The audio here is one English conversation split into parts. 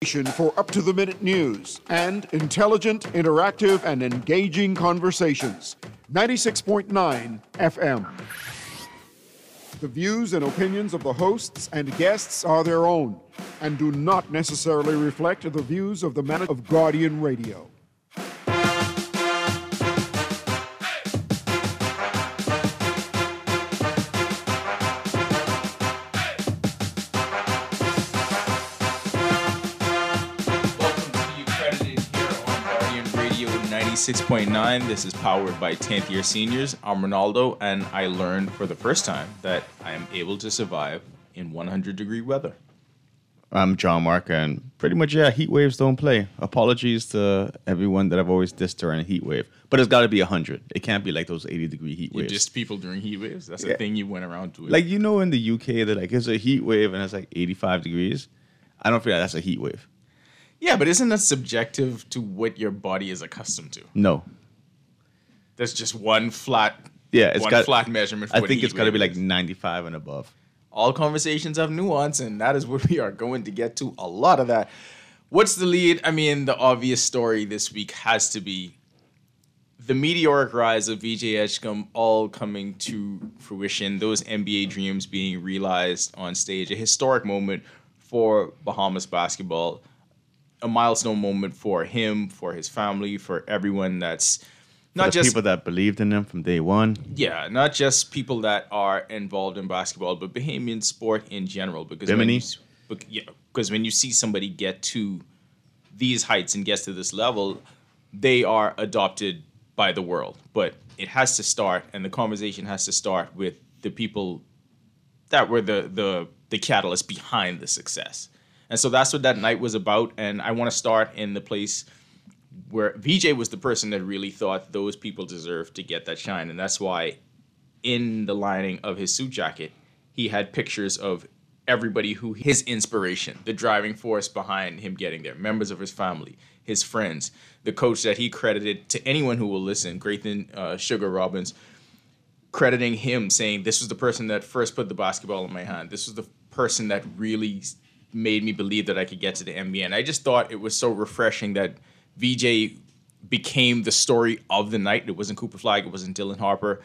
station for up-to-the-minute news and intelligent, interactive, and engaging conversations. 96.9 FM. The views and opinions of the hosts and guests are their own and do not necessarily reflect the views of the manager of Guardian Radio. Welcome to You Credited here on Guardian Radio 96.9. This is powered by 10th year seniors. I'm Ronaldo, and I learned for the first time that I am able to survive in 100-degree weather. I'm John Mark, and pretty much, heat waves don't play. Apologies to everyone that I've always dissed during a heat wave. But it's got to be 100. It can't be like those 80-degree heat waves. You dissed people during heat waves? That's a thing you went around doing. Like, you know, in the UK, they're like, it's a heat wave, and it's like 85 degrees. I don't feel like that's a heat wave. Yeah, but isn't that subjective to what your body is accustomed to? No. There's just one flat flat measurement for I what think heat it's got to be wave like is. 95 and above. All conversations have nuance, and that is what we are going to get to. A lot of that. What's the lead? I mean, the obvious story this week has to be the meteoric rise of VJ Edgecombe all coming to fruition, those NBA dreams being realized on stage, a historic moment for Bahamas basketball, a milestone moment for him, for his family, for everyone that's not the just people that believed in them from day one. yeah, not just people that are involved in basketball, but Bahamian sport in general. Because when you see somebody get to these heights and gets to this level, they are adopted by the world. But it has to start, and the conversation has to start with the people that were the catalyst behind the success. And so that's what that night was about. And I want to start in the place where VJ was the person that really thought those people deserved to get that shine. And that's why in the lining of his suit jacket, he had pictures of everybody who his inspiration, the driving force behind him getting there, members of his family, his friends, the coach that he credited to anyone who will listen, Grayson Sugar Robbins, crediting him, saying, this was the person that first put the basketball in my hand. This was the person that really made me believe that I could get to the NBA. And I just thought it was so refreshing that VJ became the story of the night. It wasn't Cooper Flagg. It wasn't Dylan Harper.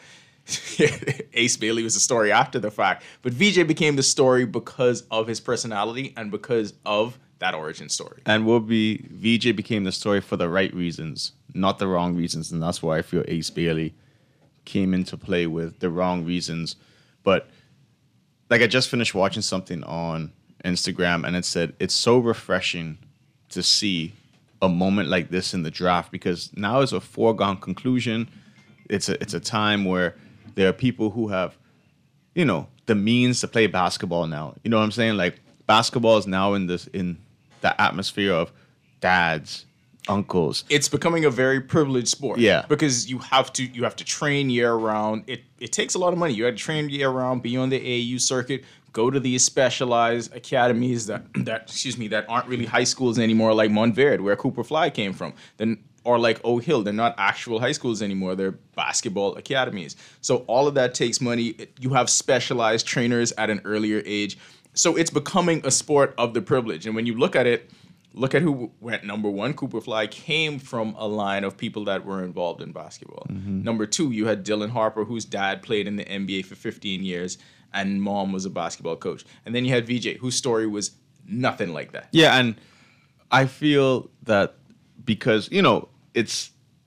Ace Bailey was the story after the fact. But VJ became the story because of his personality and because of that origin story. And VJ became the story for the right reasons, not the wrong reasons. And that's why I feel Ace Bailey came into play with the wrong reasons. But like, I just finished watching something on Instagram, and it said it's so refreshing to see a moment like this in the draft, because now it's a foregone conclusion. It's a time where there are people who have, you know, the means to play basketball now. You know what I'm saying? Like, basketball is now in the atmosphere of dads, uncles. It's becoming a very privileged sport. Yeah. Because you have to train year round. It takes a lot of money. You have to train year round, be on the AAU circuit, go to these specialized academies that aren't really high schools anymore, like Montverde, where Cooper Flagg came from. Or like Oak Hill, they're not actual high schools anymore. They're basketball academies. So all of that takes money. You have specialized trainers at an earlier age. So it's becoming a sport of the privilege. And when you look at it, look at who went number one. Cooper Flagg came from a line of people that were involved in basketball. Mm-hmm. Number two, you had Dylan Harper, whose dad played in the NBA for 15 years, and mom was a basketball coach. And then you had VJ, whose story was nothing like that. Yeah, and I feel that because, you know, it's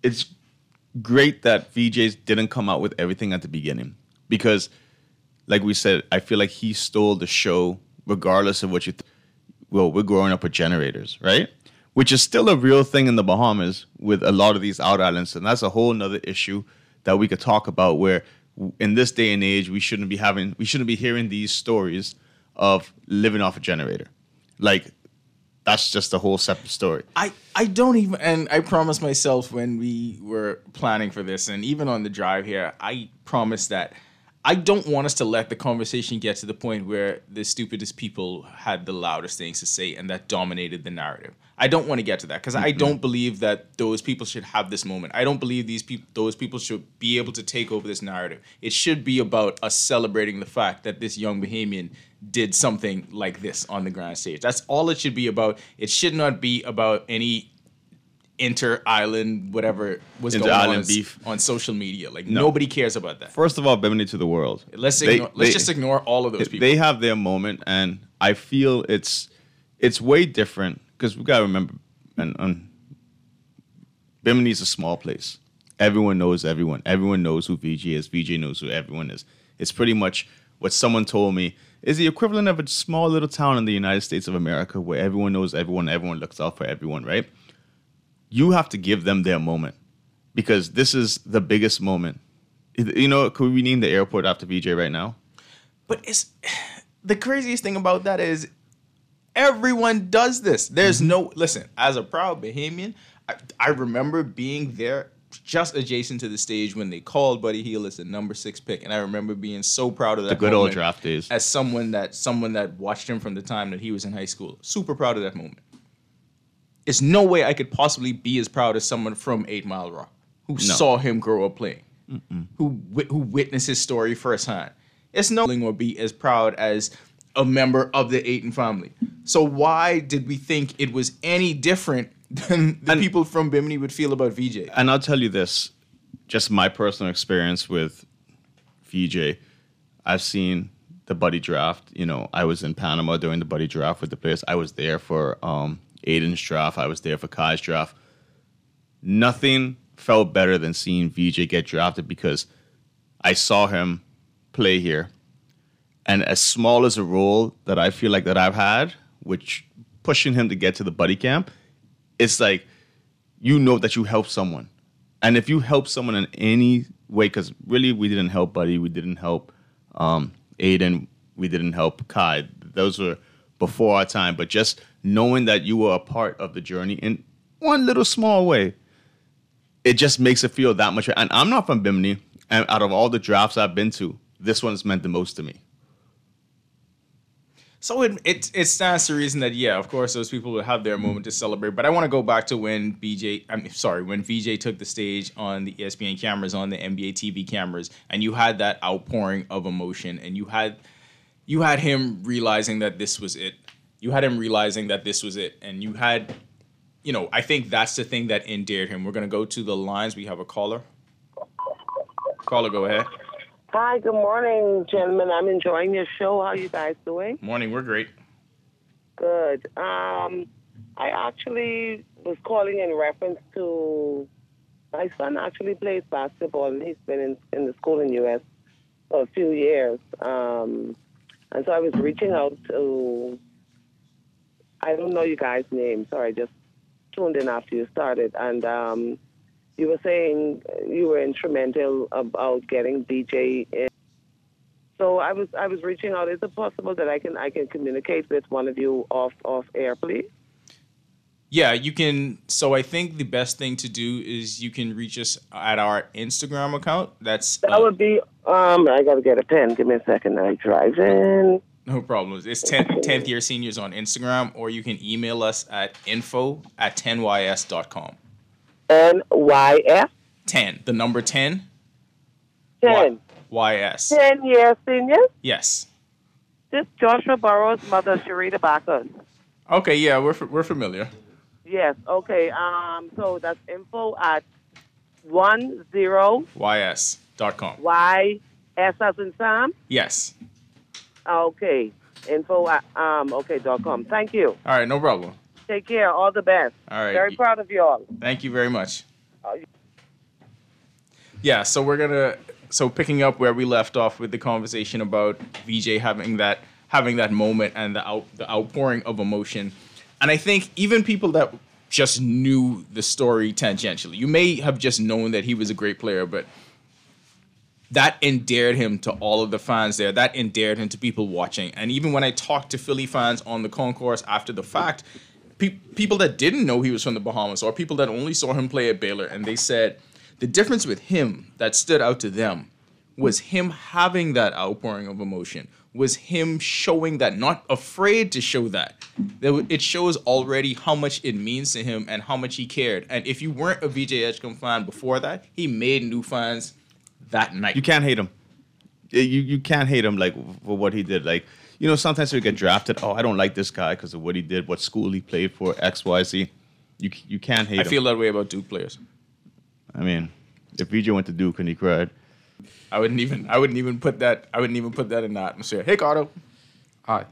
great that VJ didn't come out with everything at the beginning. Because, like we said, I feel like he stole the show regardless of what you we're growing up with generators, right? Which is still a real thing in the Bahamas with a lot of these out islands. And that's a whole nother issue that we could talk about, where in this day and age, we shouldn't be hearing these stories of living off a generator. Like, that's just a whole separate story. I don't even, and I promised myself when we were planning for this, and even on the drive here, I promised that I don't want us to let the conversation get to the point where the stupidest people had the loudest things to say and that dominated the narrative. I don't want to get to that because I don't believe that those people should have this moment. I don't believe those people should be able to take over this narrative. It should be about us celebrating the fact that this young Bahamian did something like this on the grand stage. That's all it should be about. It should not be about any inter-island whatever was going on beef on social media. Like nobody cares about that. First of all, Bimini to the world. Let's just ignore all of those people. They have their moment, and I feel it's way different because we gotta remember, and Bimini is a small place. Everyone knows everyone. Everyone knows who VJ is. VJ knows who everyone is. It's pretty much what someone told me is the equivalent of a small little town in the United States of America where everyone knows everyone. Everyone looks out for everyone, right? You have to give them their moment because this is the biggest moment. You know, could we name the airport after VJ right now? But it's the craziest thing about that is everyone does this. There's listen, as a proud Bahamian, I remember being there just adjacent to the stage when they called Buddy Hield as the number 6 pick. And I remember being so proud of that. The good old draft days. As someone that watched him from the time that he was in high school. Super proud of that moment. There's no way I could possibly be as proud as someone from 8 Mile Rock who saw him grow up playing, who witnessed his story firsthand. It's no or be as proud as a member of the Ayton family. So why did we think it was any different than the people from Bimini would feel about VJ? And I'll tell you this, just my personal experience with VJ, I've seen the Buddy draft. You know, I was in Panama during the Buddy draft with the players. I was there for Aiden's draft. I was there for Kai's draft. Nothing felt better than seeing VJ get drafted because I saw him play here. And as small as a role that I feel like that I've had, which pushing him to get to the Buddy camp, it's like, you know that you helped someone. And if you help someone in any way, because really we didn't help Buddy, we didn't help Aiden, we didn't help Kai. Those were before our time, but just knowing that you were a part of the journey in one little small way, it just makes it feel that much. And I'm not from Bimini, and out of all the drafts I've been to, this one's meant the most to me. So it stands to reason that, yeah, of course, those people will have their moment to celebrate. But I want to go back to when VJ took the stage on the ESPN cameras, on the NBA TV cameras, and you had that outpouring of emotion, and you had him realizing that this was it. You had him realizing that this was it. And you had, I think that's the thing that endeared him. We're going to go to the lines. We have a caller. Caller, go ahead. Hi, good morning, gentlemen. I'm enjoying your show. How are you guys doing? Morning, we're great. Good. I actually was calling in reference to my son actually plays basketball, and he's been in the school in the U.S. for a few years. And so I was reaching out to, I don't know you guys' names. Sorry, I just tuned in after you started. And you were saying you were instrumental about getting DJ in. So I was reaching out. Is it possible that I can communicate with one of you off air, please? Yeah, you can. So I think the best thing to do is you can reach us at our Instagram account. That would be. I gotta get a pen. Give me a second. I drive in. No problems. It's 10th year seniors on Instagram, or you can email us at info@10ys.com. NYS? 10. The number 10? 10. YS. 10 years seniors? Yes. This Joshua Burrows' mother, Sharita Bacchus. Okay, yeah, we're familiar. Yes, okay. So that's info@10ys.com. YS as in Sam? Yes. Okay. .com. Thank you. All right, no problem. Take care. All the best. All right. Very proud of you all. Thank you very much. Yeah, so picking up where we left off with the conversation about VJ having that moment and the outpouring of emotion. And I think even people that just knew the story tangentially, you may have just known that he was a great player, but that endeared him to all of the fans there. That endeared him to people watching. And even when I talked to Philly fans on the concourse after the fact, people that didn't know he was from the Bahamas or people that only saw him play at Baylor, and they said the difference with him that stood out to them was him having that outpouring of emotion, was him showing that, not afraid to show that. It shows already how much it means to him and how much he cared. And if you weren't a VJ Edgecombe fan before that, he made new fans that night. You can't hate him. You can't hate him like for what he did. Like, you know, sometimes we get drafted. Oh, I don't like this guy because of what he did, what school he played for, X, Y, Z. You can't hate him. I feel that way about Duke players. I mean, if VJ went to Duke and he cried, I wouldn't even put that in the atmosphere. Hey, Cardo. Hi.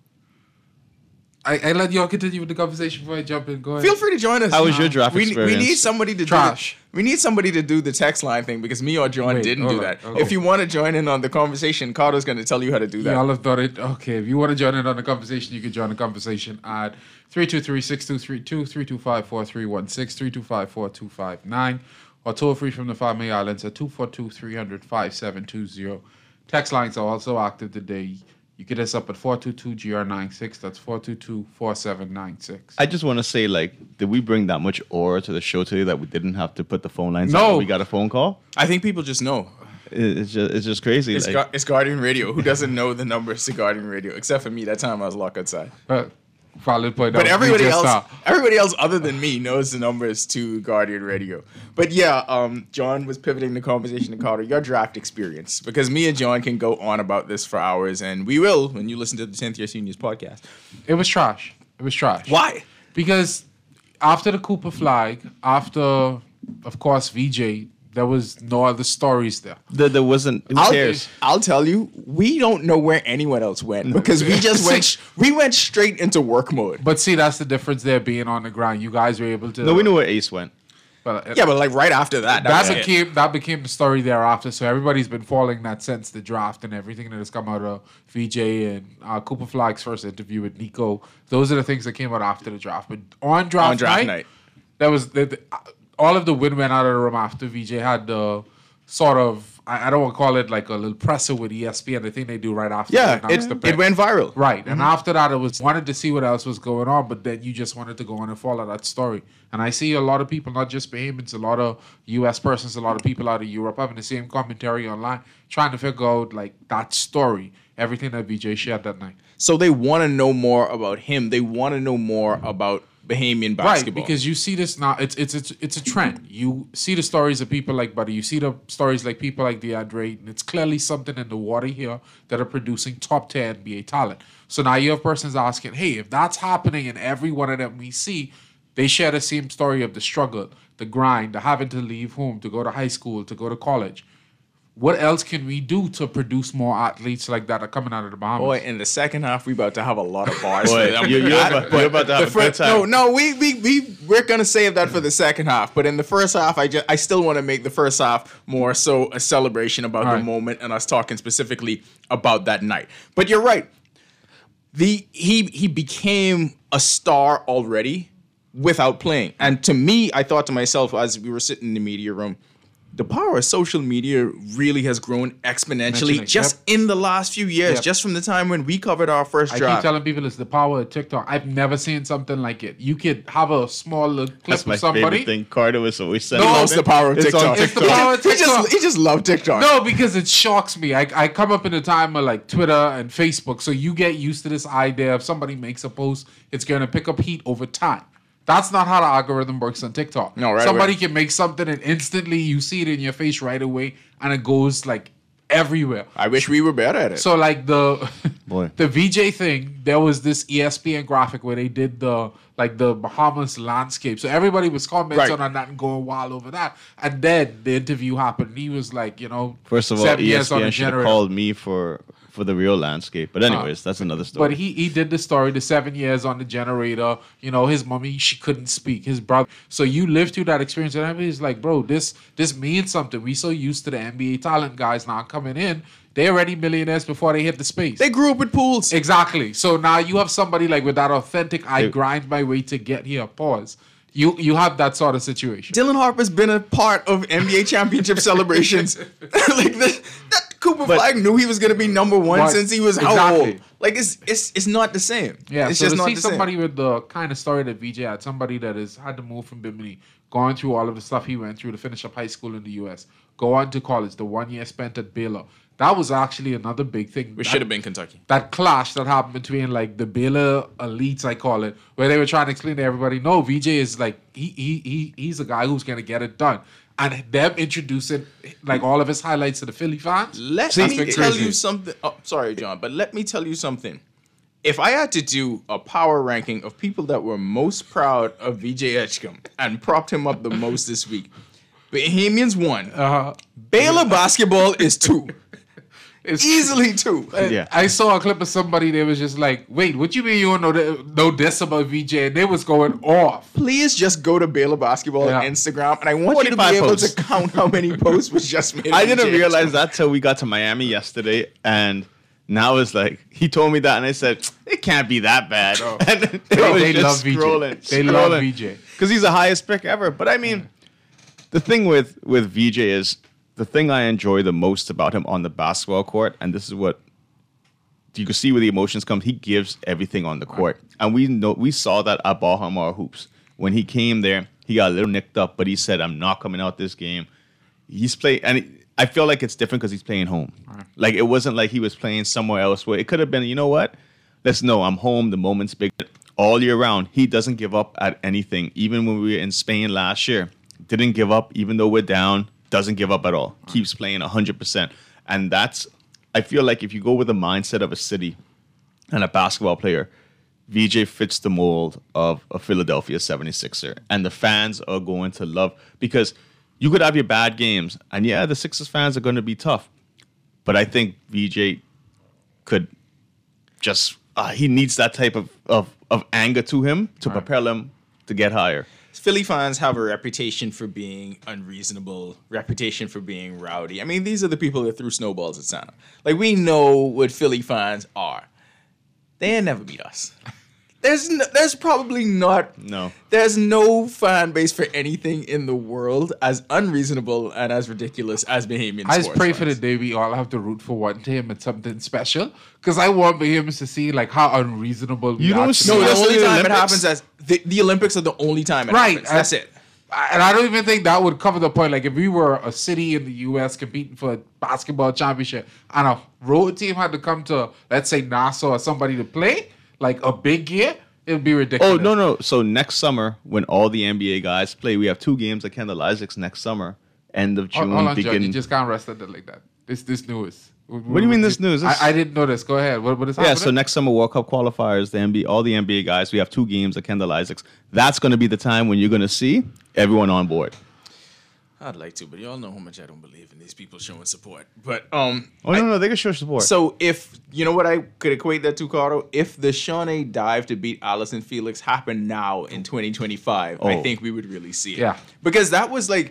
I let y'all continue with the conversation before I jump in. Go ahead. Feel free to join us. How was your draft experience? We need somebody to Trash. We need somebody to do the text line thing because me or John didn't do that. Okay. If you want to join in on the conversation, Cardo's going to tell you how to do that. Y'all have done it. Okay, if you want to join in on the conversation, you can join the conversation at 323-6232, 325-4316, 325-4259, or toll free from the Family Islands at 242-300-5720. Text lines are also active today. You get us up at 422-GR96. That's 422-4796. I just want to say, like, did we bring that much aura to the show today that we didn't have to put the phone lines No. on when we got a phone call? I think people just know. It's just crazy. It's Guardian Radio. Who doesn't know the numbers to Guardian Radio? Except for me. That time I was locked outside. Valid point. But out. everybody We just else other than me knows the numbers to Guardian Radio. But yeah, John was pivoting the conversation to Carter, your draft experience. Because me and John can go on about this for hours, and we will when you listen to the 10th Year Seniors podcast. It was trash. Why? Because after the Cooper flag, after, of course, VJ, there was no other stories there. there wasn't. Who cares? I'll tell you, we don't know where anyone else went because we just went straight into work mode. But see, that's the difference there being on the ground. You guys were able to. No, we knew where Ace went. But, Yeah, but like right after that. that became the story thereafter. So everybody's been following that since the draft and everything that has come out of VJ and Cooper Flag's first interview with Nico. Those are the things that came out after the draft. But on draft night, that was all of the wind went out of the room after VJ had the sort of, I don't want to call it like a little presser with ESPN. The thing they do right after. It went viral. Right. Mm-hmm. And after that, it was wanted to see what else was going on, but then you just wanted to go on and follow that story. And I see a lot of people, not just Bahamians, a lot of U.S. persons, a lot of people out of Europe having the same commentary online, trying to figure out like that story, everything that VJ shared that night. So they want to know more about him. They want to know more about Bahamian basketball. Right, because you see this now, it's a trend. You see the stories of people like Buddy, you see the stories like people like DeAndre, and it's clearly something in the water here that are producing top tier NBA talent. So now you have persons asking, hey, if that's happening and every one of them we see, they share the same story of the struggle, the grind, the having to leave home, to go to high school, to go to college. What else can we do to produce more athletes like that are coming out of the Bahamas? Boy, in the second half, we about to have a lot of bars. Boy, you're about to have a good time. No, we're gonna save that for the second half. But in the first half, I still want to make the first half more so a celebration about the moment and us talking specifically about that night. But you're right. He became a star already without playing. And to me, I thought to myself as we were sitting in the media room, the power of social media really has grown exponentially just in the last few years, just from the time when we covered our first draft. I keep telling people it's the power of TikTok. I've never seen something like it. You could have a small little clip That's my of somebody. favorite thing. Carter is always saying. He loves the power of TikTok. It's the power of TikTok. He just loves TikTok. No, because it shocks me. I come up in a time of like Twitter and Facebook, so you get used to this idea. If somebody makes a post, it's going to pick up heat over time. That's not how the algorithm works on TikTok. No, right. Somebody can make something and instantly you see it in your face right away, and it goes like everywhere. I wish we were better at it. So like the Boy. the VJ thing, there was this ESPN graphic where they did the Bahamas landscape. So everybody was commenting on that and going wild over that. And then the interview happened. And he was like, First of all, 7 years on the ESPN should have generator. called me for the real landscape. But anyways, that's another story. But he did the story, the 7 years on the generator. His mommy, she couldn't speak. His brother. So you lived through that experience. And everybody's like, bro, this means something. We so used to the NBA talent guys now coming in. They're already millionaires before they hit the space. They grew up with pools. Exactly. So now you have somebody like with that authentic, I grind my way to get here, pause. You have that sort of situation. Dylan Harper's been a part of NBA championship celebrations. Cooper Flag knew he was going to be number one Right. since he was how Exactly. old? Like it's not the same. Yeah, it's so just to not see the somebody same. with the kind of story that VJ had, somebody that has had to move from Bimini, going through all of the stuff he went through to finish up high school in the U.S., go on to college, the 1 year spent at Baylor. That was actually another big thing. We should have been Kentucky. That clash that happened between like the Baylor elites, I call it, where they were trying to explain to everybody, no, VJ is like he's a guy who's gonna get it done, and them introducing like all of his highlights to the Philly fans. Let That's me been tell crazy. you something. Oh, sorry, John, but let me tell you something. If I had to do a power ranking of people that were most proud of VJ Edgecombe and propped him up the most this week, Bahamians 1, Baylor basketball is 2. It's Easily 2. Yeah. I saw a clip of somebody that was just like, wait, what you mean you don't know this about VJ? And they was going off. Please just go to Baylor basketball Yeah. on Instagram, and I want you to be 45 able posts. to count how many posts was just made. of I didn't VJ realize Edgecombe. that till we got to Miami yesterday, and now it's like he told me that, and I said it can't be that bad. And it was They love just VJ. scrolling, They love VJ. because he's the highest pick ever. But I mean, the thing with VJ is the thing I enjoy the most about him on the basketball court, and this is what you can see where the emotions come. He gives everything on the court, and we saw that at Bahamar Hoops when he came there. He got a little nicked up, but he said, "I'm not coming out this game." He's playing, and I feel like it's different because he's playing home. Like it wasn't like he was playing somewhere else where it could have been. You know what? Let's know I'm home. The moment's big. All year round, he doesn't give up at anything. Even when we were in Spain last year, didn't give up. Even though we're down, doesn't give up at all. Keeps playing 100%, and that's. I feel like if you go with the mindset of a city and a basketball player, VJ fits the mold of a Philadelphia 76er. And the fans are going to love, because you could have your bad games, and yeah, the Sixers fans are going to be tough. But I think VJ could just, he needs that type of anger to him to propel him to get higher. Philly fans have a reputation for being unreasonable, reputation for being rowdy. I mean, these are the people that threw snowballs at Santa. Like, we know what Philly fans are. They ain't never beat us. There's probably not. No. There's no fan base for anything in the world as unreasonable and as ridiculous as Bahamian I just sports pray for the fans. day we all have to root for one team and something special. Because I want Bahamians to see like how unreasonable we You don't actually see- No, are. the That's only the time it Olympics. happens as the Olympics are the only time it Right, happens. That's it. And I don't even think that would cover the point. Like if we were a city in the U.S. competing for a basketball championship and a road team had to come to, let's say, Nassau or somebody to play, like a big year, it would be ridiculous. Oh, no. So next summer, when all the NBA guys play, we have 2 games at Kendall Isaacs next summer, end of June. Hold on, John. begin- You just can't rest it like that. This news. What do you mean this news? This- I didn't know this. Go ahead. What is Yeah, happening? so next summer World Cup qualifiers, the NBA, all the NBA guys, we have 2 games at Kendall Isaacs. That's going to be the time when you're going to see everyone on board. I'd like to, but y'all know how much I don't believe in these people showing support. But Oh no, they can show support. so if you know what I could equate that to, Cardo, if the Shawnee dive to beat Allison Felix happened now in 2025, I Oh. think we would really see it. Yeah. Because that was like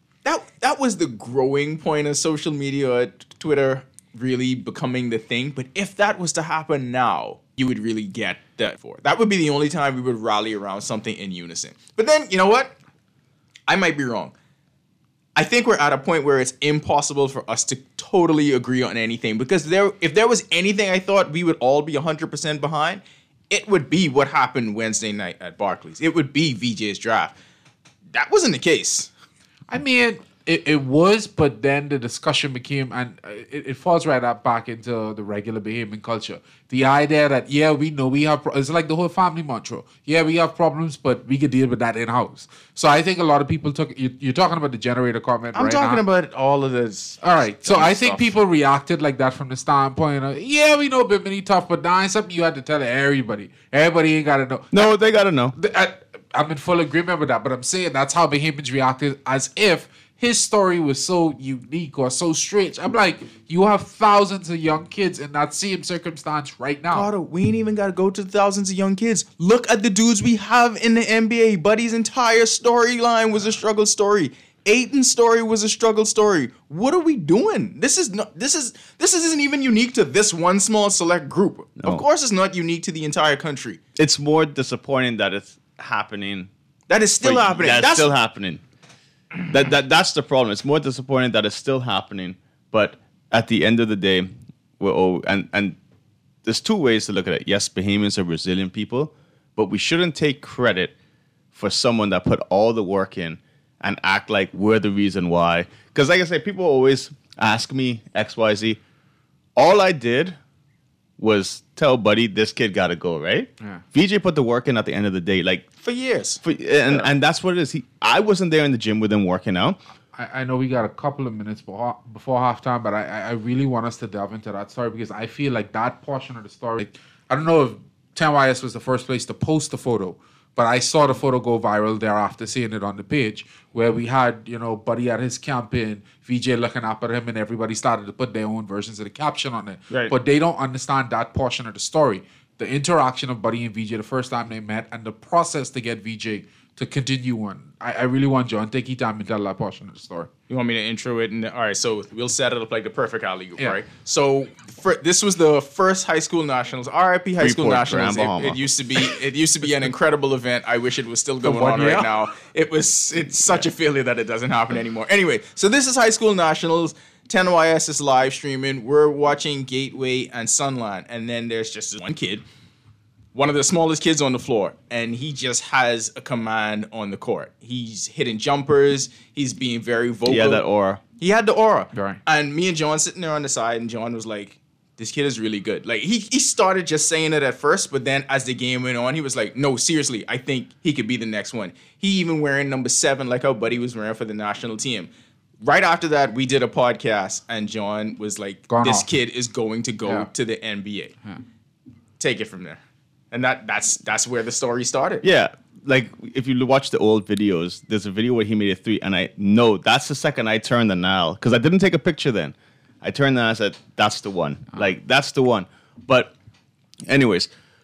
that was the growing point of social media, Twitter really becoming the thing. But if that was to happen now, you would really get that for it. That would be the only time we would rally around something in unison. But then, you know what? I might be wrong. I think we're at a point where it's impossible for us to totally agree on anything, because if there was anything I thought we would all be 100% behind, it would be what happened Wednesday night at Barclays. It would be VJ's draft. That wasn't the case. I mean, it was, but then the discussion became, and it falls right up back into the regular Bahamian culture. The idea that, yeah, we know we have, it's like the whole family mantra. Yeah, we have problems, but we can deal with that in-house. So I think a lot of people took, you're talking about the generator comment I'm right talking now. about all of this. All right, so dumb I think stuff. people reacted like that from the standpoint of, yeah, we know Bimini tough, but now it's something you had to tell everybody. Everybody ain't got to know. no, they got to know. I'm in full agreement with that, but I'm saying that's how Bahamians reacted, as if his story was so unique or so strange. I'm like, you have thousands of young kids in that same circumstance right now. Carter, we ain't even got to go to thousands of young kids. Look at the dudes we have in the NBA. Buddy's entire storyline was a struggle story. Aiton's story was a struggle story. What are we doing? This isn't even unique to this one small select group. No. Of course, it's not unique to the entire country. It's more disappointing that it's happening. That is still But happening. That's still happening. That's the problem. It's more disappointing that it's still happening, but at the end of the day, and there's two ways to look at it. Yes, Bahamians are resilient people, but we shouldn't take credit for someone that put all the work in and act like we're the reason why. Because like I say, people always ask me XYZ. All I did was tell Buddy, this kid got to go, right? Yeah. VJ put the work in at the end of the day, like For years. and that's what it is. I wasn't there in the gym with him working out. I know we got a couple of minutes before halftime, but I really want us to delve into that story because I feel like that portion of the story, I don't know if 10YS was the first place to post the photo, but I saw the photo go viral thereafter, seeing it on the page, where we had, Buddy at his camp in, VJ looking up at him, and everybody started to put their own versions of the caption on it. Right. But they don't understand that portion of the story. The interaction of Buddy and VJ the first time they met and the process to get VJ to continue on. I really want John, take your time and tell that portion of the story. You want me to intro it? All right, so we'll set it up like the perfect alley-oop, Yeah. right? So this was the first high school nationals, RIP high school Freeport, nationals. Grand Bahama. It used to be an incredible event. I wish it was still going one on year? right now. It's such a failure that it doesn't happen anymore. Anyway, so this is high school nationals. 10YS is live streaming. We're watching Gateway and Sunland, and then there's just this one kid, one of the smallest kids on the floor, and he just has a command on the court. He's hitting jumpers. He's being very vocal. Yeah, that aura. He had the aura. Right. And me and John sitting there on the side, and John was like, this kid is really good. Like, he started just saying it at first, but then as the game went on, he was like, no, seriously, I think he could be the next one. He even wearing number 7, like how Buddy was wearing for the national team. Right after that, we did a podcast, and John was like, this kid is going to go to the NBA. Yeah. Take it from there. And that's where the story started. Yeah, like if you watch the old videos, there's a video where he made a 3, and I know that's the second I turned the dial because I didn't take a picture then. I turned and I said, "That's the one." Like that's the one. But, anyways,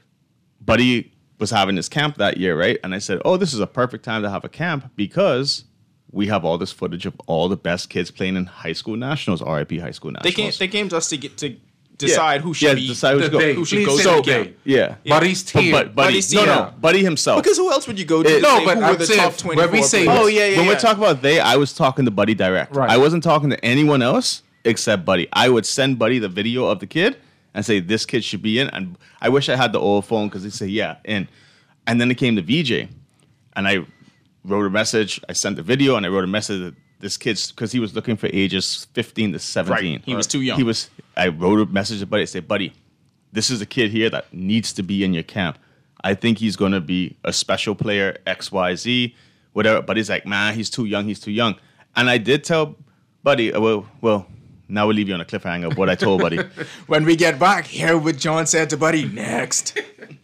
Buddy was having his camp that year, right? And I said, "Oh, this is a perfect time to have a camp because we have all this footage of all the best kids playing in high school nationals, RIP high school nationals." They came to us to decide who should be decide who should go Please to say the the game. day. Yeah. Buddy's team. But Buddy, Buddy's team. Buddy himself. Because who else would you go to? No, say but who I'm were the saying, top 24 when we say players? this- Oh yeah, yeah. When yeah. we're talking about they, I was talking to Buddy direct. Right. I wasn't talking to anyone else except Buddy. I would send Buddy the video of the kid and say, this kid should be in. And I wish I had the old phone because he'd say, yeah, in. And then it came to VJ. And I wrote a message. I sent the video and I wrote a message to this kid because he was looking for ages 15 to 17. Right. He was too young. I wrote a message to Buddy. I said, Buddy, this is a kid here that needs to be in your camp. I think he's going to be a special player, XYZ, whatever. But he's like, man, he's too young. He's too young. And I did tell Buddy, well, now we'll leave you on a cliffhanger of what I told Buddy. When we get back, hear what John said to Buddy next.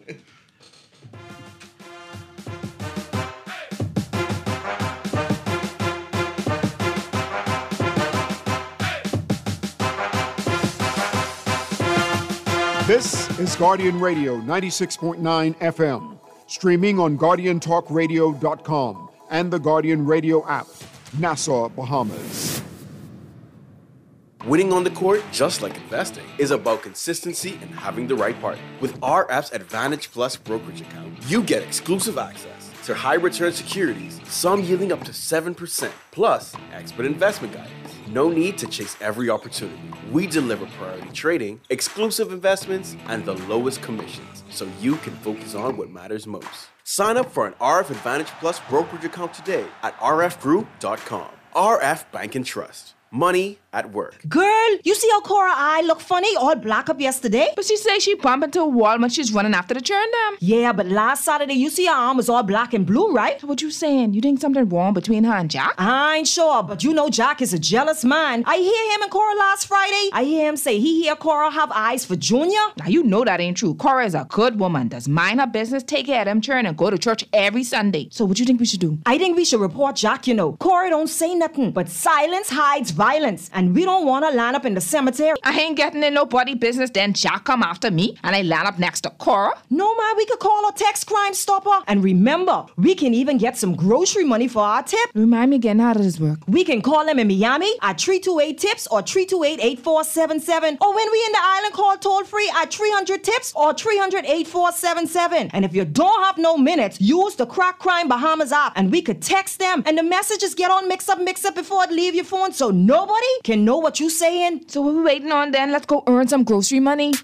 This is Guardian Radio 96.9 FM, streaming on GuardianTalkRadio.com and the Guardian Radio app, Nassau, Bahamas. Winning on the court, just like investing, is about consistency and having the right partner. With our app's Advantage Plus brokerage account, you get exclusive access to high return securities, some yielding up to 7%, plus expert investment guidance. No need to chase every opportunity. We deliver priority trading, exclusive investments, and the lowest commissions, so you can focus on what matters most. Sign up for an RF Advantage Plus brokerage account today at rfgroup.com. RF Bank and Trust. Money at work. Girl, you see how Cora eye look funny, all black up yesterday? But she say she bump into a wall when she's running after the churn them. Yeah, but last Saturday you see her arm was all black and blue, right? So what you saying? You think something wrong between her and Jack? I ain't sure, but you know Jack is a jealous man. I hear him and Cora last Friday. I hear him say he hear Cora have eyes for Junior. Now you know that ain't true. Cora is a good woman, does mind her business, take care of them churn, and go to church every Sunday. So what you think we should do? I think we should report Jack, you know. Cora don't say nothing, but silence hides violence, and we don't want to line up in the cemetery. I ain't getting in nobody business, then Jack come after me, and I land up next to Cora. No, man, we could call a text Crime Stopper. And remember, we can even get some grocery money for our tip. Remind me again, how does this work? We can call them in Miami at 328-TIPS or 328-8477. Or when we in the island, call toll-free at 300-TIPS or 300-8477. And if you don't have no minutes, use the Crack Crime Bahamas app and we could text them and the messages get on mix up before it leave your phone so nobody can can know what you saying? So what we waiting on then? Let's go earn some grocery money.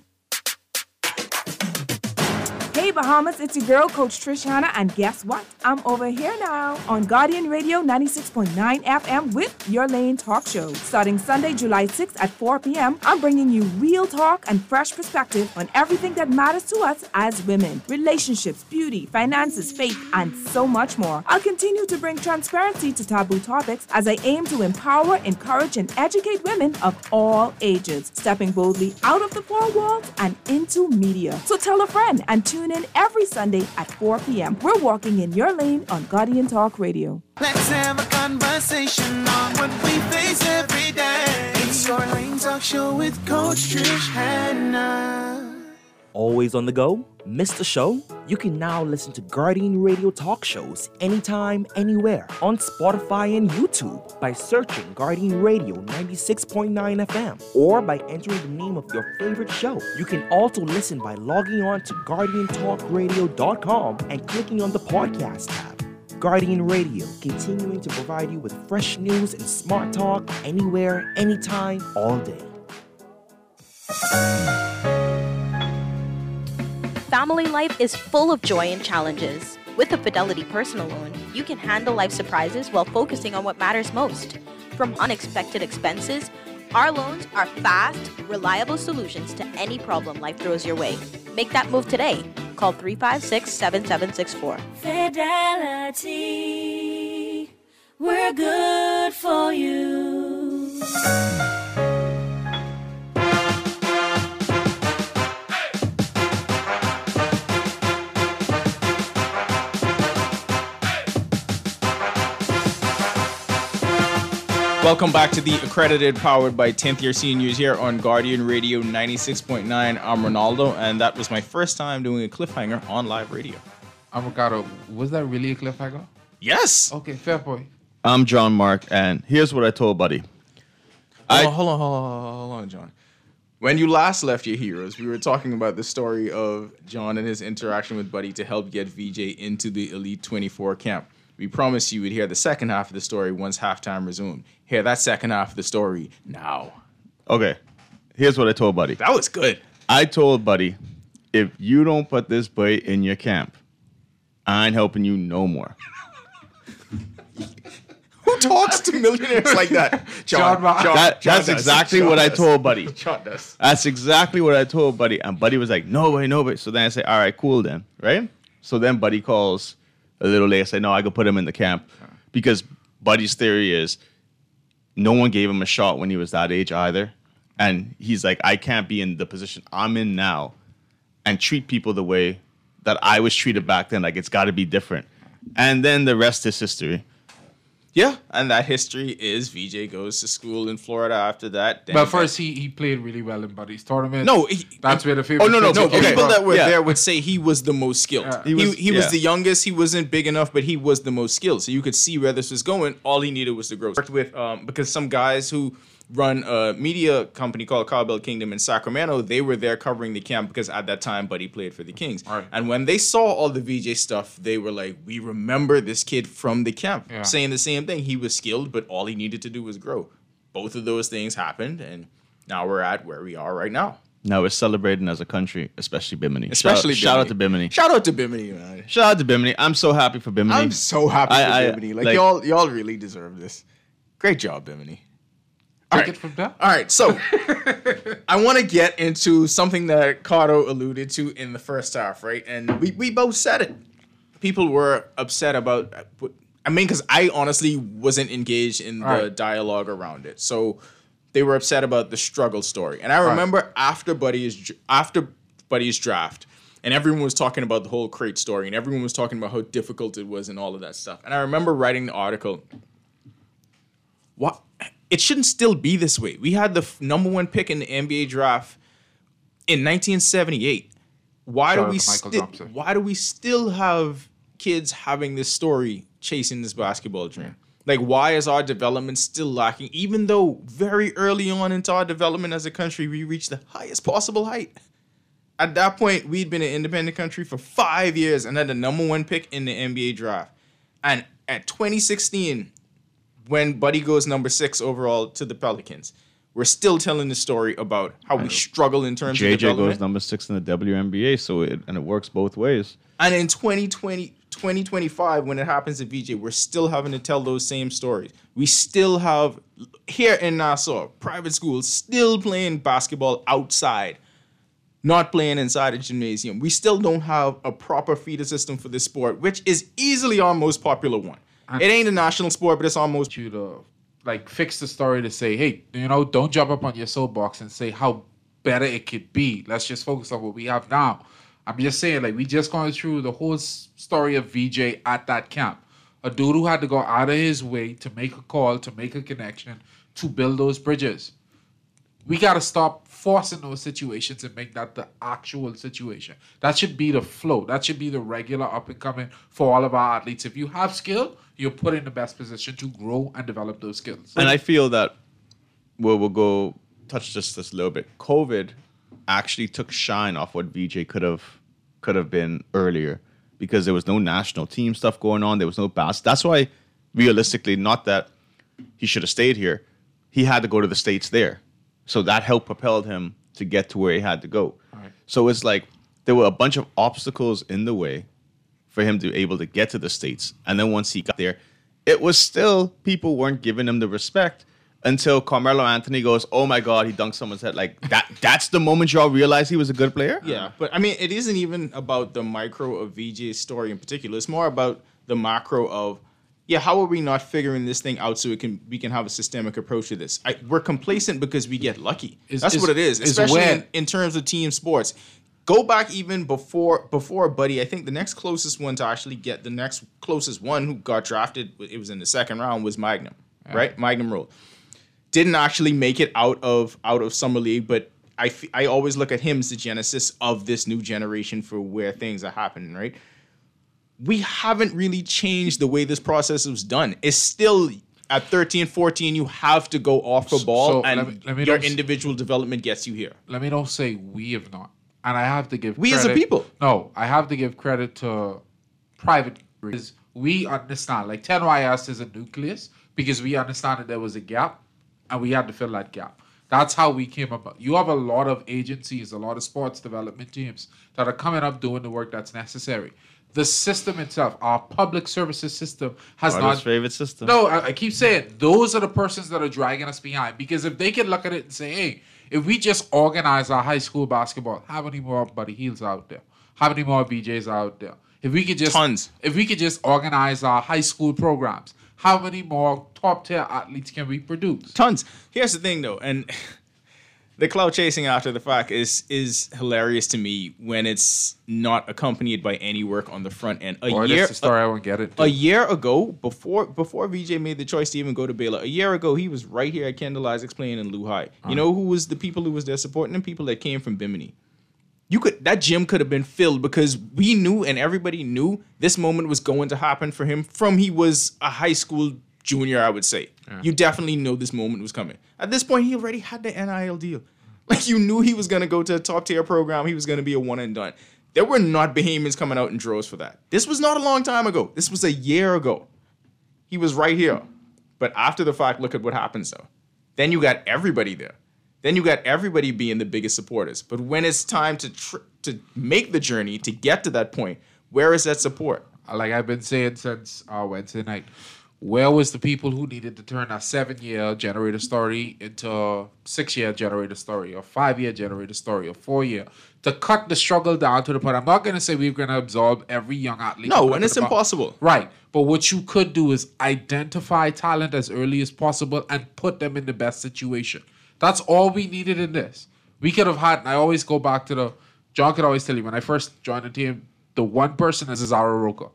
Hey Bahamas, it's your girl, Coach Trish Hanna, and guess what? I'm over here now on Guardian Radio 96.9 FM with Your Lane Talk Show. Starting Sunday, July 6th at 4 p.m., I'm bringing you real talk and fresh perspective on everything that matters to us as women. Relationships, beauty, finances, faith, and so much more. I'll continue to bring transparency to taboo topics as I aim to empower, encourage, and educate women of all ages, stepping boldly out of the four walls and into media. So tell a friend and tune in every Sunday at 4 p.m. We're walking in your lane on Guardian Talk Radio. Let's have a conversation on what we face every day. It's Your Lane Talk Show with Coach Trish Hanna. Always on the go? Missed a show? You can now listen to Guardian Radio talk shows anytime, anywhere on Spotify and YouTube by searching Guardian Radio 96.9 FM or by entering the name of your favorite show. You can also listen by logging on to GuardianTalkRadio.com and clicking on the podcast tab. Guardian Radio, continuing to provide you with fresh news and smart talk anywhere, anytime, all day. Family life is full of joy and challenges. With a Fidelity personal loan, you can handle life surprises while focusing on what matters most. From unexpected expenses, our loans are fast, reliable solutions to any problem life throws your way. Make that move today. Call 356-7764. Fidelity, we're good for you. Welcome back to the accredited, powered by 10th year seniors here on Guardian Radio 96.9. I'm Ronaldo, and that was my first time doing a cliffhanger on live radio. Avocado, was that really a cliffhanger? Yes. Okay, fair point. I'm John Mark, and here's what I told Buddy. Hold on, John. When you last left your heroes, we were talking about the story of John and his interaction with Buddy to help get VJ into the Elite 24 camp. We promised you would hear the second half of the story once halftime resumed. Hear that second half of the story now. Okay, here's what I told Buddy. That was good. I told Buddy, if you don't put this boy in your camp, I ain't helping you no more. Who talks to millionaires like that? John That's exactly what I told Buddy. John does. That's exactly what I told Buddy. And Buddy was like, no way. So then I say, all right, cool then, right? So then Buddy calls a little later, say, no, I could put him in the camp. Because Buddy's theory is no one gave him a shot when he was that age either. And he's like, I can't be in the position I'm in now and treat people the way that I was treated back then. Like, it's got to be different. And then the rest is history. Yeah, and that history is VJ goes to school in Florida after that. But first, he played really well in Buddy's tournament. No, that's where the favorite. People that were there would say he was the most skilled. Yeah. He was the youngest. He wasn't big enough, but he was the most skilled. So you could see where this was going. All he needed was to grow. Worked with because some guys who run a media company called Cowbell Kingdom in Sacramento, they were there covering the camp because at that time Buddy played for the Kings. Right. And when they saw all the VJ stuff, they were like, we remember this kid from the camp. Yeah. Saying the same thing. He was skilled, but all he needed to do was grow. Both of those things happened, and now we're at where we are right now. Now we're celebrating as a country, especially Bimini. Especially Shout out to Bimini. Shout out to Bimini, man. Shout out to Bimini. I'm so happy for Bimini. I'm so happy for Bimini. Like y'all really deserve this. Great job, Bimini. Take it from there. All right, so I want to get into something that Kato alluded to in the first half, right? And we both said it. People were upset about, because I honestly wasn't engaged in the dialogue around it. So they were upset about the struggle story. And I remember after Buddy's draft, and everyone was talking about the whole crate story, and everyone was talking about how difficult it was and all of that stuff. And I remember writing the article, it shouldn't still be this way. We had the number one pick in the NBA draft in 1978. Why do we still have kids having this story chasing this basketball dream? Like, why is our development still lacking? Even though very early on into our development as a country, we reached the highest possible height. At that point, we'd been an independent country for 5 years and had the number one pick in the NBA draft. And at 2016, when Buddy goes number 6 overall to the Pelicans, we're still telling the story about how we struggle in terms of development. JJ goes number 6 in the WNBA, so it works both ways. And in 2025, when it happens to VJ, we're still having to tell those same stories. We still have, here in Nassau, private schools still playing basketball outside, not playing inside a gymnasium. We still don't have a proper feeder system for this sport, which is easily our most popular one. It ain't a national sport, but it's almost... You to fix the story to say, hey, don't jump up on your soapbox and say how better it could be. Let's just focus on what we have now. I'm just saying, we just going through the whole story of VJ at that camp. A dude who had to go out of his way to make a call, to make a connection, to build those bridges. We got to stop forcing those situations and make that the actual situation. That should be the flow. That should be the regular up and coming for all of our athletes. If you have skill, you're put in the best position to grow and develop those skills. And I feel that we'll go touch just this a little bit. COVID actually took shine off what VJ could have been earlier, because there was no national team stuff going on. There was no bass. That's why, realistically, not that he should have stayed here. He had to go to the States there. So that helped propel him to get to where he had to go. Right. So it's like there were a bunch of obstacles in the way for him to be able to get to the States. And then once he got there, it was still, people weren't giving him the respect until Carmelo Anthony goes, oh my God, he dunked someone's head. That's the moment y'all realized he was a good player? Yeah, but I mean, it isn't even about the micro of VJ's story in particular. It's more about the macro of, how are we not figuring this thing out so we can have a systemic approach to this? We're complacent because we get lucky. That's what it is, especially in terms of team sports. Go back even before Buddy. I think the next closest one to actually get the next closest one who got drafted, it was in the second round, was Magnum, right? Magnum Rule. Didn't actually make it out of Summer League, but I always look at him as the genesis of this new generation for where things are happening, right? We haven't really changed the way this process was done. It's still at 13, 14, you have to go off the ball, and your individual development gets you here. Let me don't say we have not. And I have to give we credit, as a people. No, I have to give credit to private. We understand, 10YS is a nucleus because we understand that there was a gap and we had to fill that gap. That's how we came about. You have a lot of agencies, a lot of sports development teams that are coming up doing the work that's necessary. The system itself, our public services system, has Artist's favorite system. No, I keep saying those are the persons that are dragging us behind. Because if they can look at it and say, hey, if we just organize our high school basketball, how many more Buddy Hields out there? How many more VJs out there? If we could just tons. If we could just organize our high school programs, how many more top tier athletes can we produce? Tons. Here's the thing though, and the cloud chasing after the fact is hilarious to me when it's not accompanied by any work on the front end. That's the story I won't get it. A year ago, before VJ made the choice to even go to Baylor, a year ago he was right here at Kendall Isaacs playing in Lou High. You know who was the people who was there supporting him? People that came from Bimini. That gym could have been filled because we knew and everybody knew this moment was going to happen for him from he was a high school junior, I would say. Yeah. You definitely know this moment was coming. At this point, he already had the NIL deal. You knew he was going to go to a top tier program. He was going to be a one and done. There were not Bahamians coming out in droves for that. This was not a long time ago. This was a year ago. He was right here. But after the fact, look at what happens though. Then you got everybody there. Then you got everybody being the biggest supporters. But when it's time to make the journey, to get to that point, where is that support? Like I've been saying since Wednesday night, where was the people who needed to turn a 7-year generator story into a 6-year generator story, or 5-year generator story, or 4-year, to cut the struggle down to the point? I'm not going to say we're going to absorb every young athlete. No, and it's impossible. Right. But what you could do is identify talent as early as possible and put them in the best situation. That's all we needed in this. We could have had, and I always go back to John could always tell you, when I first joined the team, the one person is Cesaro Roca.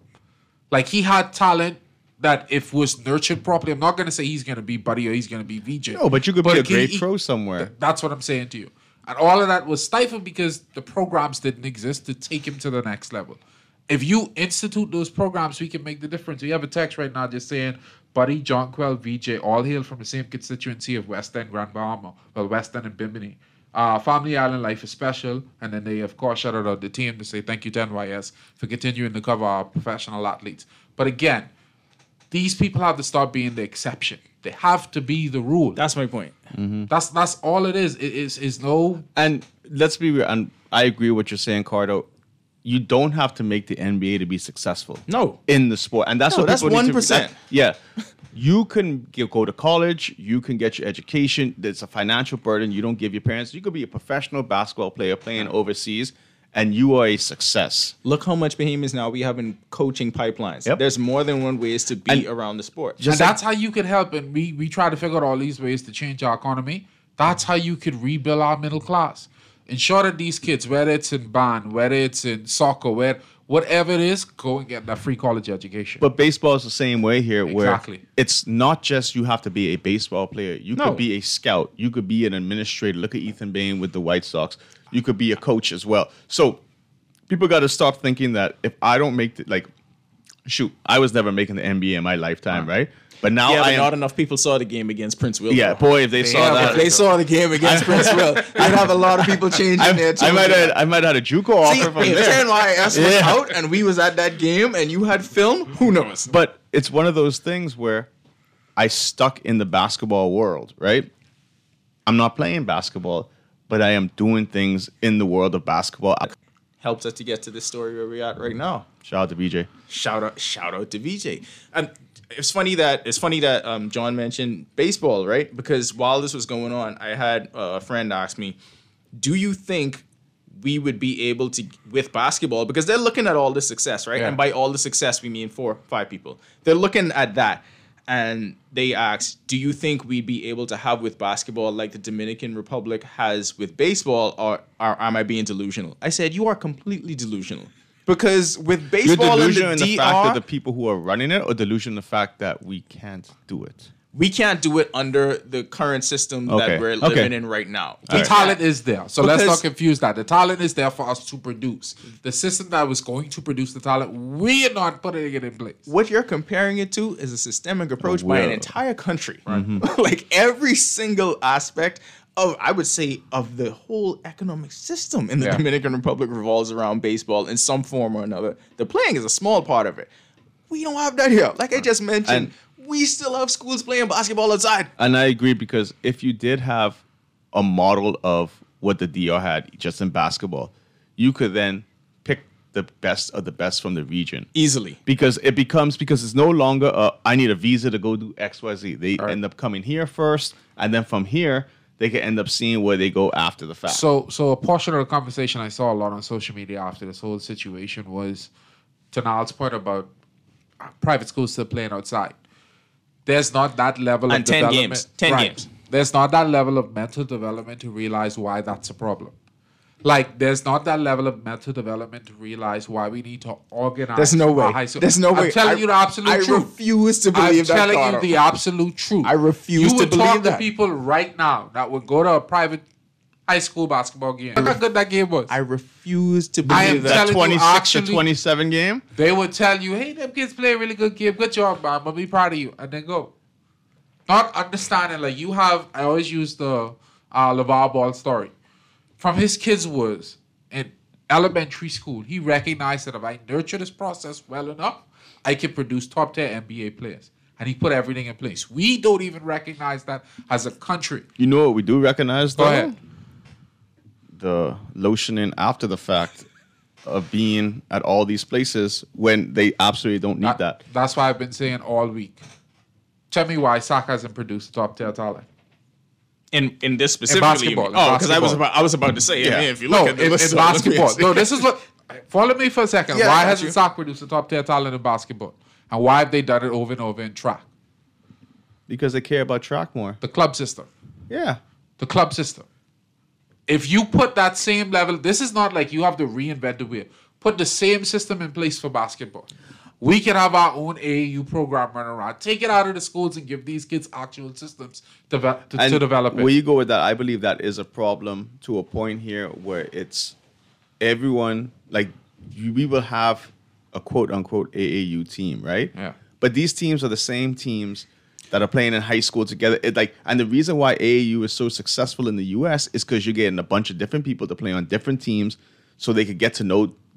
He had talent that if was nurtured properly, I'm not going to say he's going to be Buddy or he's going to be VJ. No, but you could be a great pro somewhere. That's what I'm saying to you. And all of that was stifled because the programs didn't exist to take him to the next level. If you institute those programs, we can make the difference. We have a text right now just saying, Buddy, Jonquil, VJ, all hail from the same constituency of West End, Grand Bahama. Well, West End and Bimini. Family Island life is special. And then they, of course, shout out the team to say thank you to NYS for continuing to cover our professional athletes. But again, these people have to start being the exception. They have to be the rule. That's my point. That's all it is. It is no. And let's be real. And I agree with what you're saying, Cardo. You don't have to make the NBA to be successful. No. In the sport. And that's No, what that's people need to- 1%. Yeah. You can go to college. You can get your education. There's a financial burden you don't give your parents. You could be a professional basketball player playing overseas, and you are a success. Look how much behemoths now we have in coaching pipelines. Yep. There's more than one ways to be around the sport. And that's how you could help. And we try to figure out all these ways to change our economy. That's how you could rebuild our middle class. Ensure that these kids, whether it's in band, whether it's in soccer, whatever it is, go and get that free college education. But baseball is the same way here, where Exactly. it's not just you have to be a baseball player. You No. could be a scout. You could be an administrator. Look at Ethan Bain with the White Sox. You could be a coach as well. So people got to stop thinking that if I don't make I was never making the NBA in my lifetime, right? But now but not enough people saw the game against Prince Will. Yeah, boy, if they saw that. If they saw the game against Prince Will, you'd have a lot of people changing their team. I might have had a JUCO offer from if there. NYS was out and we was at that game and you had film, who knows? But it's one of those things where I stuck in the basketball world, right? I'm not playing basketball, but I am doing things in the world of basketball. Helps us to get to this story where we're at right now. Shout out to VJ. Shout out to VJ. And it's funny that John mentioned baseball, right? Because while this was going on, I had a friend ask me, "Do you think we would be able to with basketball?" Because they're looking at all the success, right? Yeah. And by all the success, we mean 4 or 5 people. They're looking at that, and they asked, "Do you think we'd be able to have with basketball like the Dominican Republic has with baseball, or am I being delusional?" I said, "You are completely delusional." Because with You're baseball and delusional in the the fact that DR, the people who are running it, or delusional in the fact that we can't do it? we can't do it under the current system Okay. that we're living in right now. The talent is there. So let's Because- not confuse that. The talent is there for us to produce. The system that was going to produce the talent, we are not putting it in place. What you're comparing it to is a systemic approach by an Well. entire country. Like every single aspect of, I would say, of the whole economic system in the Yeah. Dominican Republic revolves around baseball in some form or another. The playing is a small part of it. We don't have that here. Like I just mentioned, we still have schools playing basketball outside. And I agree, because if you did have a model of what the DR had just in basketball, you could then pick the best of the best from the region. Easily. Because it's no longer I need a visa to go do XYZ. They end up coming here first, and then from here, they can end up seeing where they go after the fact. So a portion of the conversation I saw a lot on social media after this whole situation was to Niall's point about private schools still playing outside. There's not that level And of 10 development. games. 10 games. There's not that level of mental development to realize why that's a problem. Like, there's not that level of mental development to realize why we need to organize. There's no way. our high school. There's no way. I'm telling you the absolute I truth. refuse to believe that, I'm telling Carter. you the absolute truth. I refuse you to would believe talk that. to people right now that would go to a private high school basketball game. Look how good that game was. I refuse to I am believe that. telling you 26 actually, to 27 game? they would tell you, hey, them kids play a really good game. Good job, man. I'm going to be proud of you. And then go. Not understanding, like you have, I always use the LeVar Ball story. From his kids was in elementary school, he recognized that if I nurture this process well enough, I can produce top tier NBA players. And he put everything in place. We don't even recognize that as a country. You know what we do recognize, though? Go ahead. The lotioning after the fact of being at all these places when they absolutely don't need that. That's why I've been saying all week. Tell me why Saka hasn't produced top tier talent. In this specifically, you mean? basketball, because I was about to say, I mean, if you look no, at the in list, basketball. No, this is what. Follow me for a second. Yeah, I why got hasn't you. Saka produced a top tier talent in basketball? And why have they done it over and over in track? Because they care about track more. The club system. Yeah. The club system. If you put that same level, this is not like you have to reinvent the wheel. Put the same system in place for basketball. We can have our own AAU program run around. Take it out of the schools and give these kids actual systems to develop it. Where you go with that, I believe that is a problem to a point here where it's everyone, like, we will have a quote-unquote AAU team, right? Yeah. But these teams are the same teams that are playing in high school together. And the reason why AAU is so successful in the U.S. is because you're getting a bunch of different people to play on different teams so they could get to know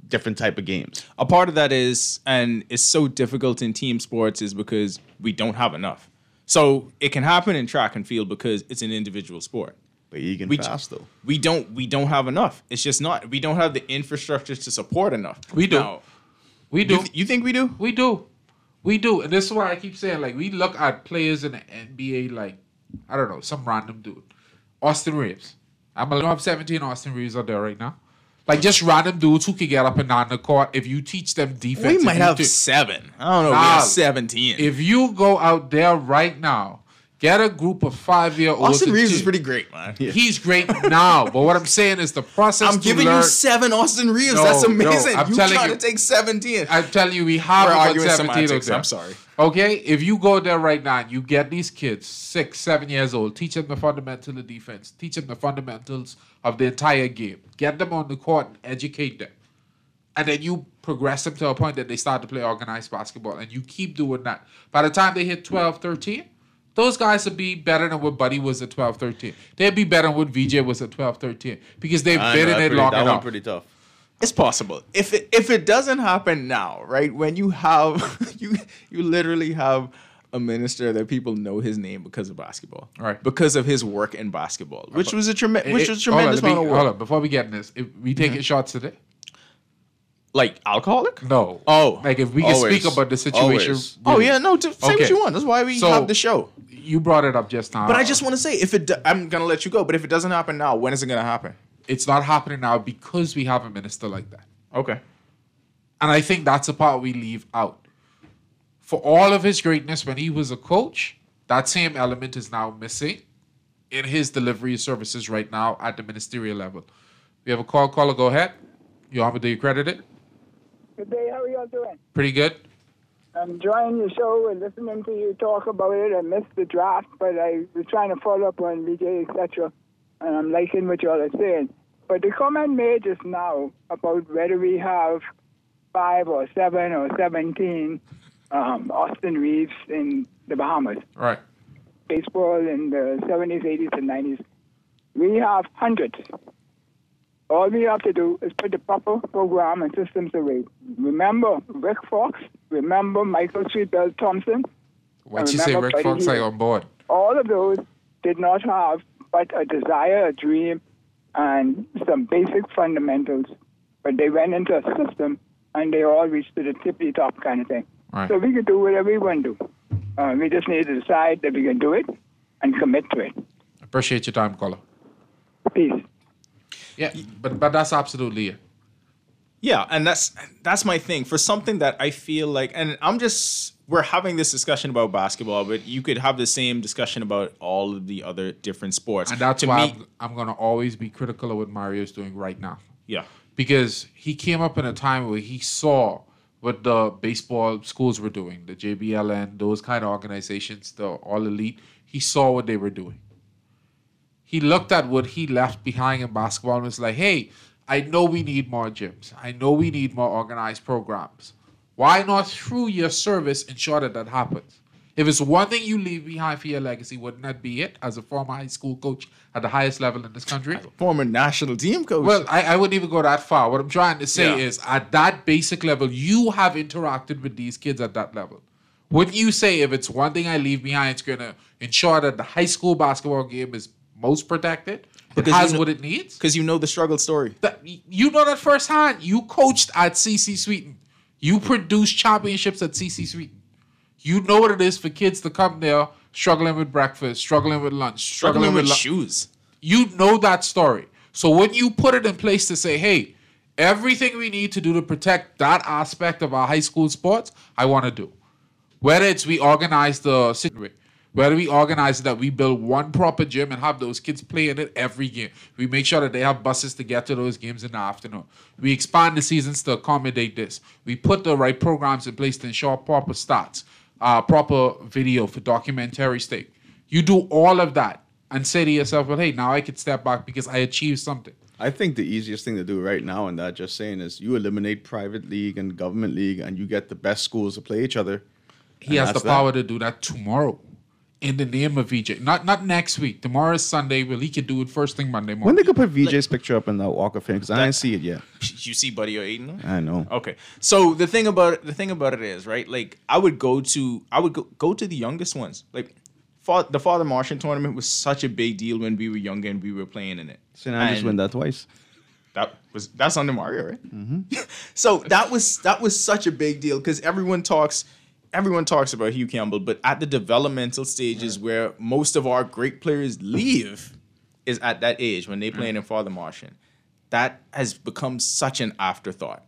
different type of games. A part of that is, and it's so difficult in team sports, is because we don't have enough. So it can happen in track and field because it's an individual sport. But you can fast though. We don't have enough. It's just not. We don't have the infrastructure to support enough. We do. Now, We do. You think we do? We do. We do. And this is why I keep saying, like, we look at players in the NBA like, I don't know, some random dude. Austin Reeves. I'm going to have 17 Austin Reeves out there right now. Like, just random dudes who can get up and down the court if you teach them defense. We might have 7. I don't know. We have 17. If you go out there right now, get a group of 5-year-olds. Austin Reeves is pretty great, man. Yeah. He's great now. But what I'm saying is the process I'm giving you 7 Austin Reeves. That's amazing. I'm you telling trying you, to take 17. I'm telling you, we have about 17 semantics. of them. I'm sorry. Okay? If you go there right now and you get these kids, 6, 7 years old, teach them the fundamentals of defense, teach them the fundamentals of the entire game, get them on the court and educate them. And then you progress them to a point that they start to play organized basketball. And you keep doing that. By the time they hit 12, 13, those guys would be better than what Buddy was at 12, 13. They'd be better than what VJ was at 12, 13. Because they've been in it long enough. That one pretty tough. It's possible. If it doesn't happen now, right? When you have you literally have a minister that people know his name because of basketball, right? Because of his work in basketball, which was a tremendous amount of work. Hold on, before we get in this, if we taking shots today. Like alcoholic? No. Oh, like if we can speak about the situation. Always. Oh yeah, no. Say what you want. That's why we have the show. You brought it up just now. But I just want to say, I'm gonna let you go. But if it doesn't happen now, when is it gonna happen? It's not happening now because we have a minister like that. Okay. And I think that's the part we leave out. For all of his greatness when he was a coach, that same element is now missing in his delivery of services right now at the ministerial level. We have a caller, go ahead. You want me to accredit it? Good day, how are y'all doing? Pretty good. I'm enjoying your show and listening to you talk about it. I missed the draft, but I was trying to follow up on BJ, etc. And I'm liking what y'all are saying. But the comment made just now about whether we have 5 or 7 or 17 Austin Reeves in the Bahamas. Right. Baseball in the 70s, 80s, and 90s. We have hundreds. All we have to do is put the proper program and systems away. Remember Rick Fox. Remember Michael Sweetbell Thompson. Once you say Rick Fox, I'm on board. All of those did not have but a desire, a dream, and some basic fundamentals. But they went into a system, and they all reached to the tippy-top kind of thing. Right. So we could do whatever we want to do. We just need to decide that we can do it and commit to it. Appreciate your time, caller. Peace. Yeah, but that's absolutely it. Yeah, and that's my thing. For something that I feel like, and we're having this discussion about basketball, but you could have the same discussion about all of the other different sports. And that's why I'm going to always be critical of what Mario's doing right now. Yeah. Because he came up in a time where he saw what the baseball schools were doing, the JBLN, those kind of organizations, the All Elite. He saw what they were doing. He looked at what he left behind in basketball and was like, hey, I know we need more gyms. I know we need more organized programs. Why not, through your service, ensure that that happens? If it's one thing you leave behind for your legacy, wouldn't that be it as a former high school coach at the highest level in this country? As a former national team coach. Well, I wouldn't even go that far. What I'm trying to say is, at that basic level, you have interacted with these kids at that level. Wouldn't you say if it's one thing I leave behind, it's going to ensure that the high school basketball game is most protected? It has what it needs? Because you know the struggle story. You know that firsthand. You coached at CC Sweeten. You produced championships at CC Sweeten. You know what it is for kids to come there struggling with breakfast, struggling with lunch, struggling with shoes. You know that story. So when you put it in place to say, hey, everything we need to do to protect that aspect of our high school sports, I want to do. Whether it's we organize the situation, whether we organize that we build one proper gym and have those kids play in it every game. We make sure that they have buses to get to those games in the afternoon. We expand the seasons to accommodate this. We put the right programs in place to ensure proper stats, proper video for documentary sake. You do all of that and say to yourself, well, hey, now I can step back because I achieved something. I think the easiest thing to do right now in that, just saying, is you eliminate private league and government league and you get the best schools to play each other. He has the power to do that tomorrow. in the name of VJ. Not next week. Tomorrow is Sunday. Well, he could do it first thing Monday morning. When they could put VJ's picture up in that Walk of Fame, because I didn't see it yet. You see Buddy or Aiden? I know. Okay, so the thing about it is, right? Like I would go to the youngest ones. Like the Father Martian tournament was such a big deal when we were younger and we were playing in it. St. Andrews won that twice. That's under Mario, right? Mm-hmm. So that was such a big deal because everyone talks about Hugh Campbell, but at the developmental stages where most of our great players leave is at that age when they playing in Father Martian. That has become such an afterthought.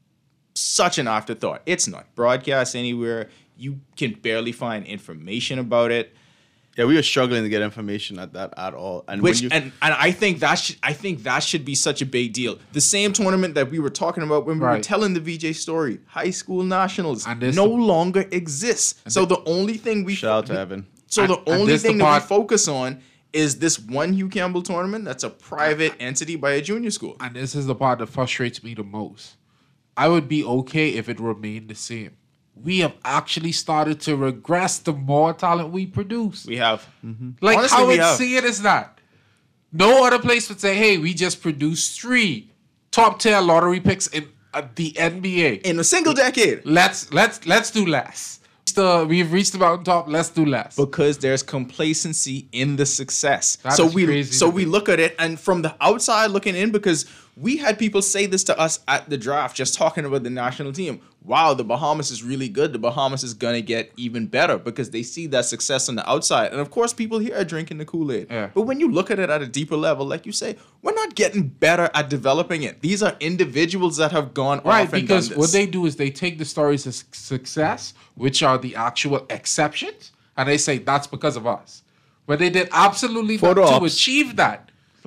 Such an afterthought. It's not broadcast anywhere. You can barely find information about it. Yeah, we were struggling to get information at that at all. And and I think that should be such a big deal. The same tournament that we were talking about when we were telling the VJ story, high school nationals, no longer exists. So the only thing we shout out to Evan. So the only thing that we focus on is this one Hugh Campbell tournament that's a private entity by a junior school. And this is the part that frustrates me the most. I would be okay if it remained the same. We have actually started to regress the more talent we produce. We have. Mm-hmm. Like, Honestly, how insane is that? No other place would say, hey, we just produced 3 top-tier lottery picks in the NBA. In a single decade. Let's do less. We've reached the mountaintop, let's do less. Because there's complacency in the success. That so is we crazy so to we me. look at it, and from the outside looking in, because we had people say this to us at the draft, just talking about the national team. Wow, the Bahamas is really good. The Bahamas is going to get even better because they see that success on the outside. And of course, people here are drinking the Kool-Aid. Yeah. But when you look at it at a deeper level, like you say, we're not getting better at developing it. These are individuals that have gone off and because done this. what they do is they take the stories of success, which are the actual exceptions, and they say that's because of us. But they did absolutely nothing to achieve that.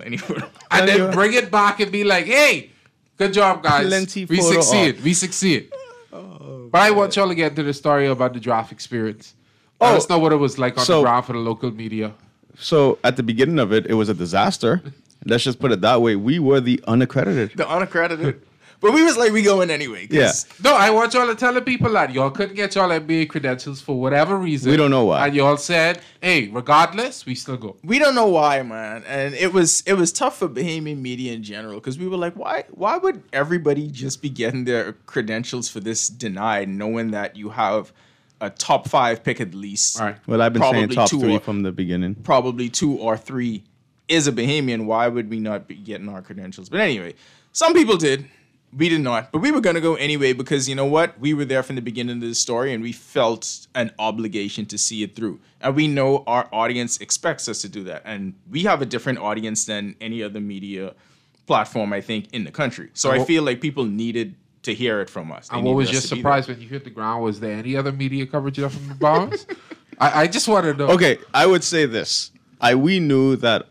And then bring it back and be like, hey, good job, guys. We succeed. We succeed. But I want y'all to get into the story about the draft experience. Let us know what it was like on the ground for the local media. So at the beginning of it, it was a disaster. Let's just put it that way. We were the unaccredited. The unaccredited. But we was like, we going anyway. Yeah. No, I want y'all to tell the people that y'all couldn't get y'all NBA credentials for whatever reason. We don't know why. And y'all said, hey, regardless, we still go. We don't know why, man. And it was tough for Bahamian media in general because we were like, why would everybody just be getting their credentials for this denied, knowing that you have a top 5 pick at least? Right. Well, I've been saying top 2 3 from the beginning. Probably 2 or 3 is a Bahamian. Why would we not be getting our credentials? But anyway, some people did. We did not, but we were going to go anyway because you know what? We were there from the beginning of the story and we felt an obligation to see it through. And we know our audience expects us to do that. And we have a different audience than any other media platform, I think, in the country. So I feel like people needed to hear it from us. And what was your surprise when you hit the ground? Was there any other media coverage left from the Bahamas? I just want to know. Okay, I would say this. We knew that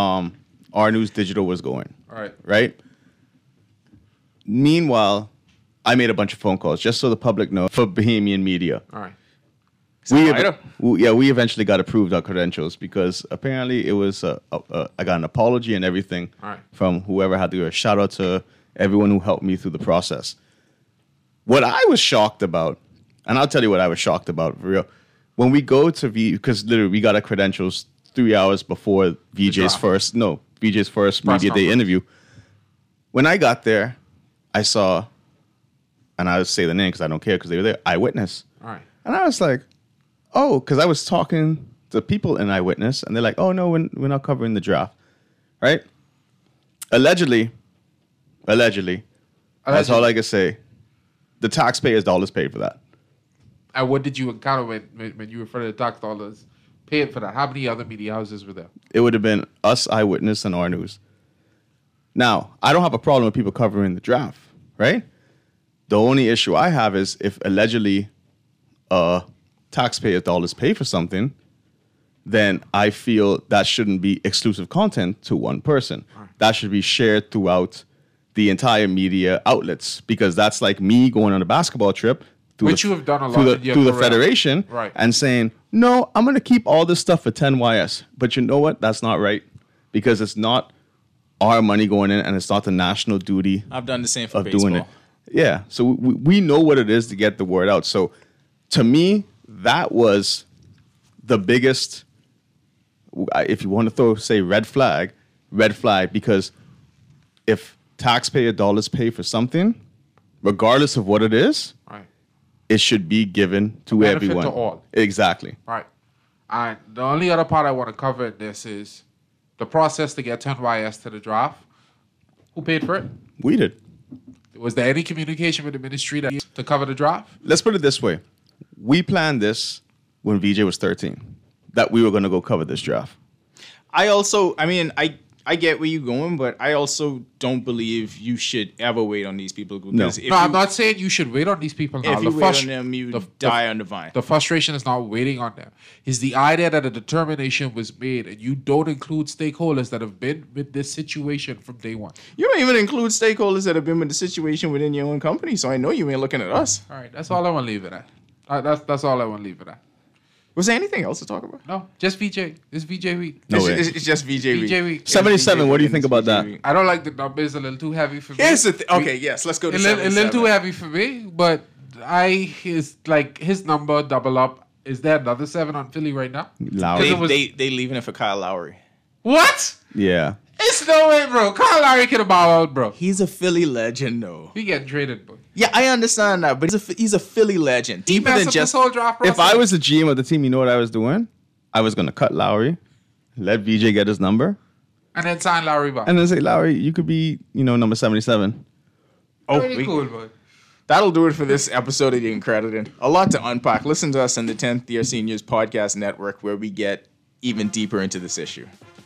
our News Digital was going. All right. Right? Meanwhile, I made a bunch of phone calls just so the public knows for Bahamian media. All right. We eventually got approved our credentials because apparently it was I got an apology and everything from whoever had to do a shout out to everyone who helped me through the process. What I was shocked about, and I'll tell you what I was shocked about for real, when we go to because literally we got our credentials 3 hours before VJ's first media day interview. When I got there, I saw, and I'll say the name because I don't care because they were there, Eyewitness. All right. And I was like, oh, because I was talking to people in Eyewitness, and they're like, oh, no, we're not covering the draft. Right? Allegedly, that's all I can say. The taxpayers' dollars paid for that. And what did you encounter when you refer to the tax dollars paid for that? How many other media houses were there? It would have been us, Eyewitness, and our News. Now, I don't have a problem with people covering the draft, right? The only issue I have is if allegedly taxpayer dollars pay for something, then I feel that shouldn't be exclusive content to one person. Right. That should be shared throughout the entire media outlets because that's like me going on a basketball trip which you have done a lot through the federation and saying, no, I'm going to keep all this stuff for 10YS. But you know what? That's not right because it's not our money going in, and it's not the national duty. I've done the same for baseball. Doing it. Yeah, so we know what it is to get the word out. So to me, that was the biggest, if you want to say red flag, because if taxpayer dollars pay for something, regardless of what it is, right, it should be given to benefit everyone. to all. Exactly. Right. And the only other part I want to cover in this is the process to get 10YS to the draft. Who paid for it? We did. Was there any communication with the ministry to cover the draft? Let's put it this way. We planned this when VJ was 13, that we were going to go cover this draft. I get where you're going, but I also don't believe you should ever wait on these people. Because I'm not saying you should wait on these people now. If you wait on them, you die on the vine. The frustration is not waiting on them. It's the idea that a determination was made and you don't include stakeholders that have been with this situation from day one. You don't even include stakeholders that have been with the situation within your own company, so I know you ain't looking at us. All right, that's all I want to leave it at. That's all I want to leave it at. Was there anything else to talk about? No, just VJ. It's VJ week. No way. It's just VJ week. VJ week. 77, what do you think about that? I don't like the numbers. A little too heavy for me. Here's the thing. Okay, yes, let's go to 77. A little too heavy for me, but his number double up. Is there another 7 on Philly right now? Lowry. They leaving it for Kyle Lowry. What? Yeah. It's no way, bro. Kyle Lowry could have bowed out, bro. He's a Philly legend, though. He getting traded, bro. Yeah, I understand that, but he's a Philly legend. Deeper than just. If I was the GM of the team, you know what I was doing? I was going to cut Lowry, let VJ get his number, and then sign Lowry back. And then say, Lowry, you could be, number 77. Cool, boy. That'll do it for this episode of The Incredited. A lot to unpack. Listen to us on the 10th Year Seniors Podcast Network, where we get even deeper into this issue.